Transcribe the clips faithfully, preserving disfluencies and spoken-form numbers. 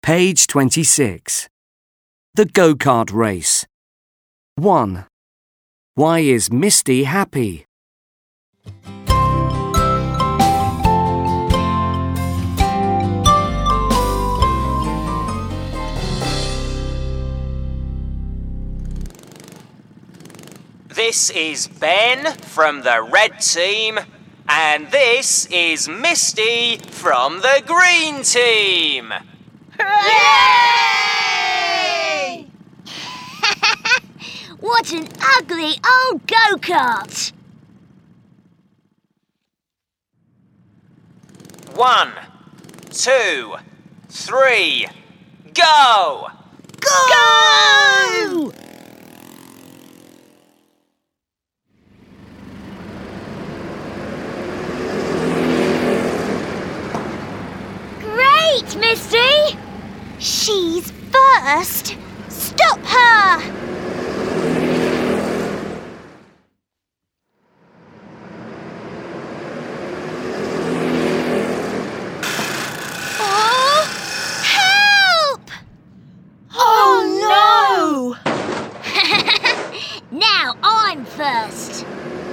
Page twenty-six. The go-kart race. one. Why is Misty happy? This is Ben from the red team, and this is Misty from the green team. Hooray! What an ugly old go-kart! One, two, three, go! Go! Go! Great, Misty! She's first! Stop her! Oh! Help! Oh, no! Now I'm first.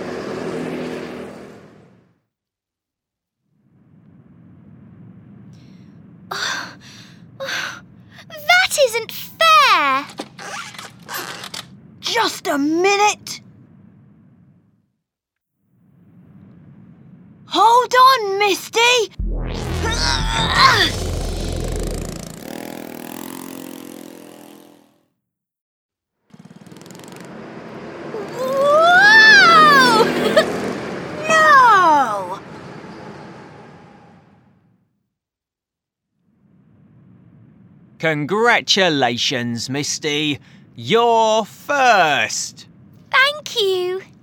That isn't fair! Just a minute! Hold on, Misty! Whoa! No! Congratulations, Misty. You're first. Thank you.